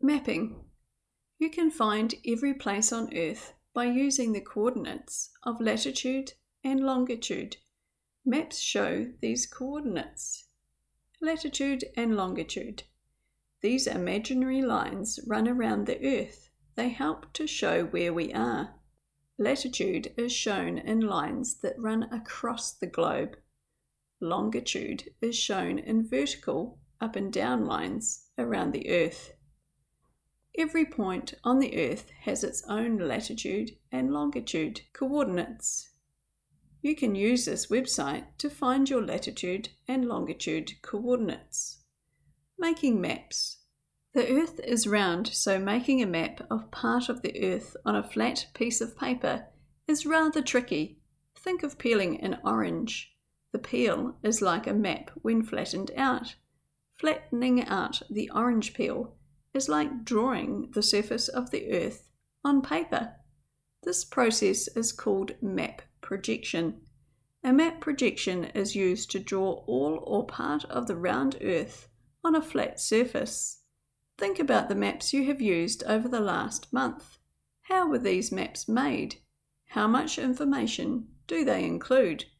Mapping. You can find every place on Earth by using the coordinates of latitude and longitude. Maps show these coordinates. Latitude and longitude. These imaginary lines run around the Earth. They help to show where we are. Latitude is shown in lines that run across the globe. Longitude is shown in vertical up and down lines around the Earth. Every point on the Earth has its own latitude and longitude coordinates. You can use this website to find your latitude and longitude coordinates. Making maps. The Earth is round, so making a map of part of the Earth on a flat piece of paper is rather tricky. Think of peeling an orange. The peel is like a map when flattened out. Flattening out the orange peel is like drawing the surface of the Earth on paper. This process is called map projection. A map projection is used to draw all or part of the round Earth on a flat surface. Think about the maps you have used over the last month. How were these maps made? How much information do they include?